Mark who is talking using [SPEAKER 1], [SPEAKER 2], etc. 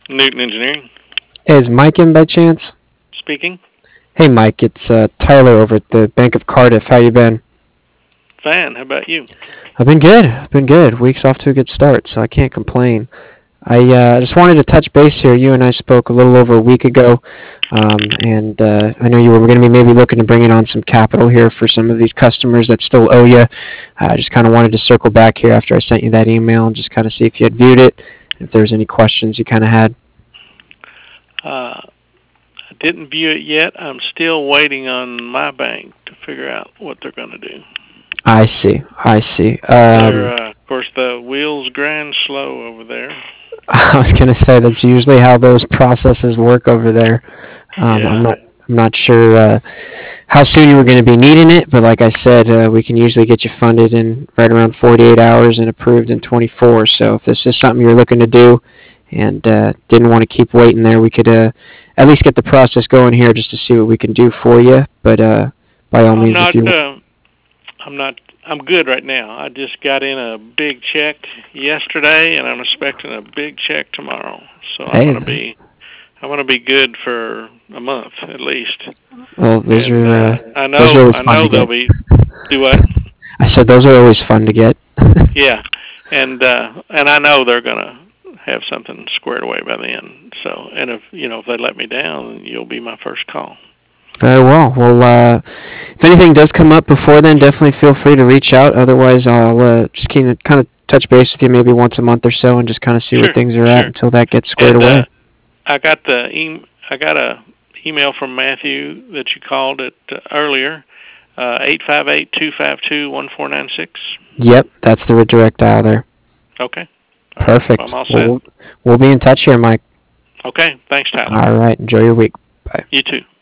[SPEAKER 1] Newton Engineering
[SPEAKER 2] Hey, is Mike in by chance?
[SPEAKER 1] speaking.
[SPEAKER 2] Hey, Mike, it's Tyler over at the Bank of Cardiff. How you been?
[SPEAKER 1] Fine. How about you?
[SPEAKER 2] I've been good. I've been good. Week's off to a good start, so I can't complain. I just wanted to touch base here. You and I spoke a little over a week ago, and I know you were going to be maybe looking to bring in on some capital here for some of these customers that still owe you. I just kind of wanted to circle back here after I sent you that email and just kind of see if you had viewed it, if there was any questions you kind of had.
[SPEAKER 1] I didn't view it yet. I'm still waiting on my bank to figure out what they're going to do.
[SPEAKER 2] I see. I see.
[SPEAKER 1] Of course, the wheels grind slow over there.
[SPEAKER 2] I was gonna say that's usually how those processes work over there. I'm
[SPEAKER 1] Yeah.
[SPEAKER 2] not sure how soon you were going to be needing it, but like I said, we can usually get you funded in right around 48 hours and approved in 24. So if this is something you're looking to do and didn't want to keep waiting there, we could at least get the process going here just to see what we can do for you. But by all
[SPEAKER 1] I'm
[SPEAKER 2] means, if
[SPEAKER 1] not.
[SPEAKER 2] you
[SPEAKER 1] I'm not. I'm good right now. I just got in a big check yesterday, and I'm expecting a big check tomorrow. So I'm
[SPEAKER 2] hey,
[SPEAKER 1] gonna be. I'm gonna be good for a month at least.
[SPEAKER 2] well,
[SPEAKER 1] And
[SPEAKER 2] those are always
[SPEAKER 1] I
[SPEAKER 2] fun to
[SPEAKER 1] know they'll
[SPEAKER 2] get.
[SPEAKER 1] be. Do what?
[SPEAKER 2] I said those are always fun to get.
[SPEAKER 1] Yeah, and I know they're gonna have something squared away by then. So, and if they let me down, you'll be my first call.
[SPEAKER 2] Very well. Well, if anything does come up before then, definitely feel free to reach out. Otherwise, I'll just kind of touch base with you maybe once a month or so and just kind of see where
[SPEAKER 1] Sure,
[SPEAKER 2] things are at
[SPEAKER 1] sure.
[SPEAKER 2] until that gets squared
[SPEAKER 1] And
[SPEAKER 2] away.
[SPEAKER 1] I got a email from Matthew that you called it earlier. 858-252-1496.
[SPEAKER 2] Yep, that's the direct dial there.
[SPEAKER 1] Okay. All right. Well, I'm
[SPEAKER 2] Perfect.
[SPEAKER 1] all
[SPEAKER 2] Well,
[SPEAKER 1] set.
[SPEAKER 2] we'll be in touch here, Mike.
[SPEAKER 1] Okay. Thanks, Tyler.
[SPEAKER 2] All right. Enjoy your week. Bye.
[SPEAKER 1] You too.